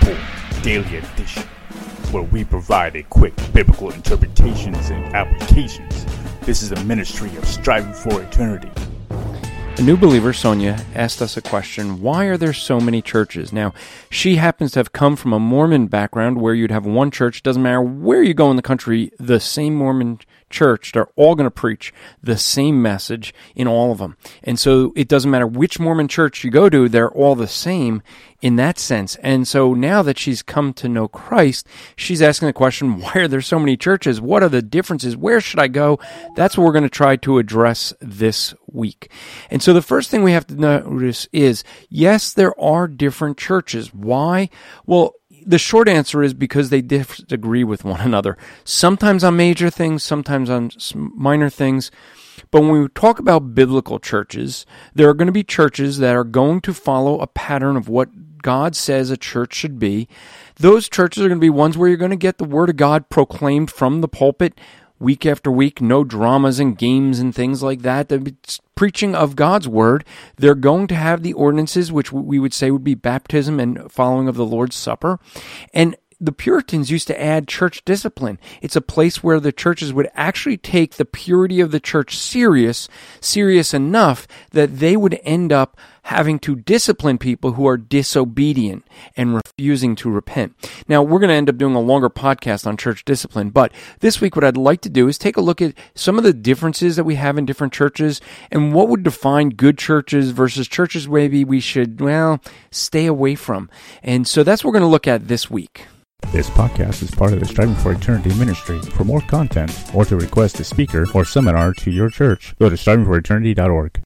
Report Daily Edition, where we provide a quick biblical interpretations and applications. This is a ministry of Striving for Eternity. A new believer, Sonia, asked us a question: why are there so many churches? Now, she happens to have come from a Mormon background where you'd have one church. Doesn't matter where you go in the country, the same Mormon church, they're all going to preach the same message in all of them. And so it doesn't matter which Mormon church you go to, they're all the same in that sense. And so now that she's come to know Christ, she's asking the question, why are there so many churches? What are the differences? Where should I go? That's what we're going to try to address this week. And so the first thing we have to notice is, yes, there are different churches. Why? Well, the short answer is because they disagree with one another. Sometimes on major things, sometimes on minor things. But when we talk about biblical churches, there are going to be churches that are going to follow a pattern of what God says a church should be. Those churches are going to be ones where you're going to get the Word of God proclaimed from the pulpit week after week, no dramas and games and things like that. They'll be preaching of God's Word. They're going to have the ordinances, which we would say would be baptism and following of the Lord's Supper. And the Puritans used to add church discipline. It's a place where the churches would actually take the purity of the church serious enough that they would end up having to discipline people who are disobedient and refusing to repent. Now, we're going to end up doing a longer podcast on church discipline, but this week what I'd like to do is take a look at some of the differences that we have in different churches and what would define good churches versus churches maybe we should, stay away from. And so that's what we're going to look at this week. This podcast is part of the Striving for Eternity ministry. For more content or to request a speaker or seminar to your church, go to strivingforeternity.org.